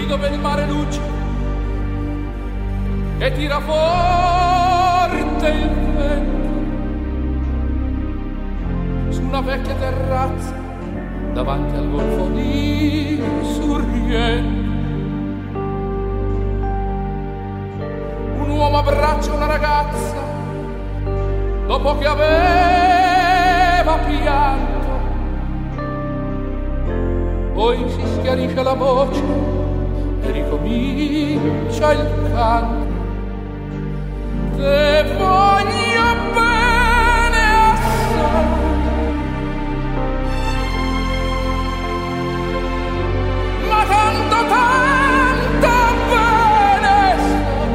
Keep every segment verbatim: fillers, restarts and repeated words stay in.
dove il mare luce e tira forte il vento su una vecchia terrazza davanti al golfo di Sorrento. Un uomo abbraccia una ragazza dopo che aveva pianto, poi si schiarisce la voce e ricomincia il canto. Te voglio bene assai, ma tanto tanto bene sai.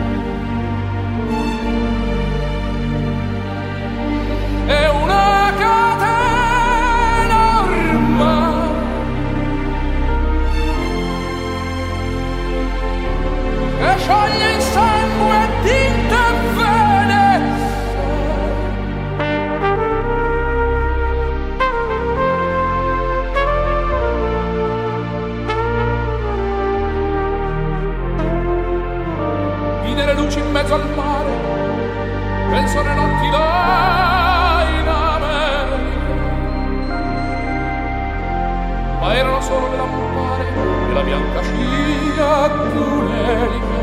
È una catena ormai che scioglie in sangue tinta e vene. Vide le luci in mezzo al mare, penso alle notti là in America, ma erano solo le lampare e la bianca scia d'un'elica.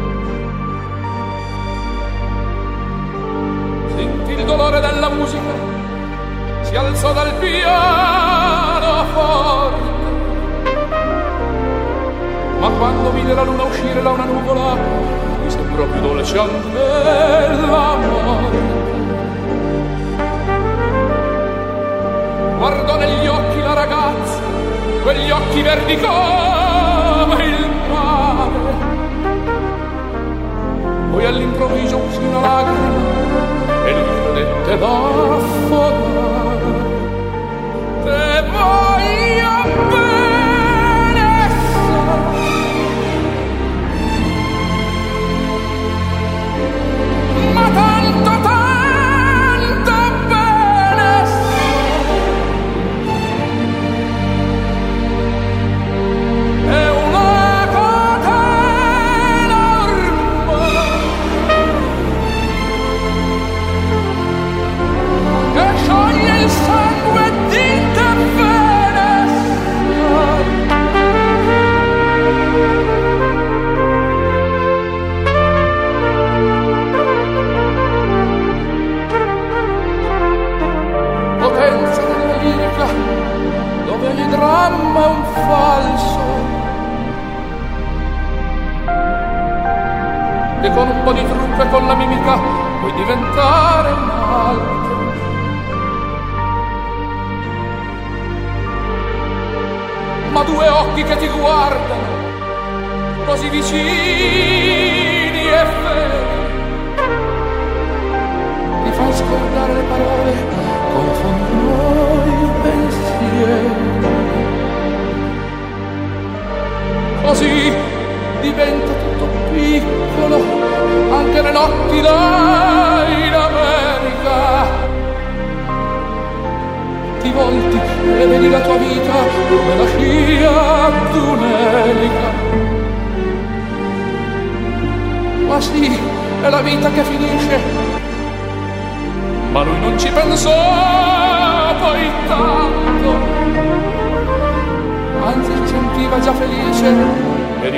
Sentì il dolore della musica, si alzò dal piano forte, ma quando vide la luna uscire da una nuvola mi sembrò più dolce anche la morte. Guardò negli occhi la ragazza, quegli occhi verdi come il mare, poi all'improvviso uscì una lacrima e lui credette d'affogare. Te voglio bene assai, ma tanto tanto bene sai. È una catena ormai che scioglie il sangue tinta e vene sai. Potenza della lirica, dove ogni dramma è un falso, e con un po' di trucco e con la mimica puoi diventare un altro. Ma due occhi che ti guardano così vicini e feri ti fanno scordare le parole, confondono i pensieri. Così diventa tutto piccolo, anche le notti là in America. Ti volti e vedi la tua vita come la scia d'un'elica. Ma sì, è la vita che finisce, ma lui non ci pensò poi tanto, anzi si sentiva già felice e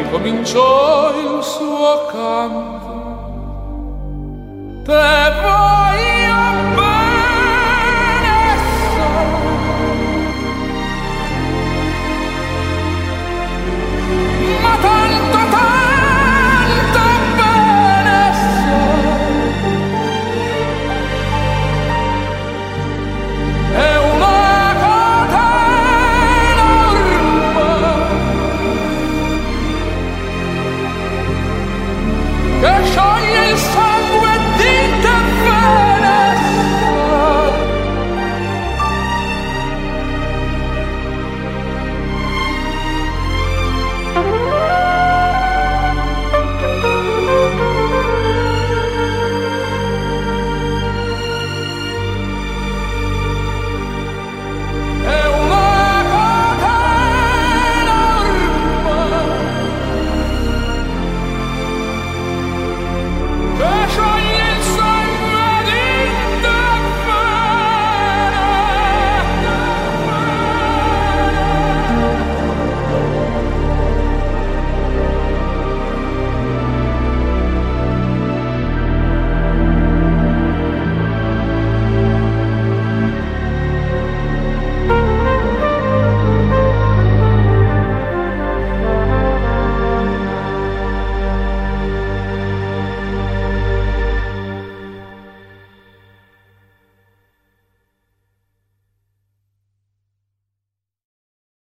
ricominciò il suo canto. Te vuoi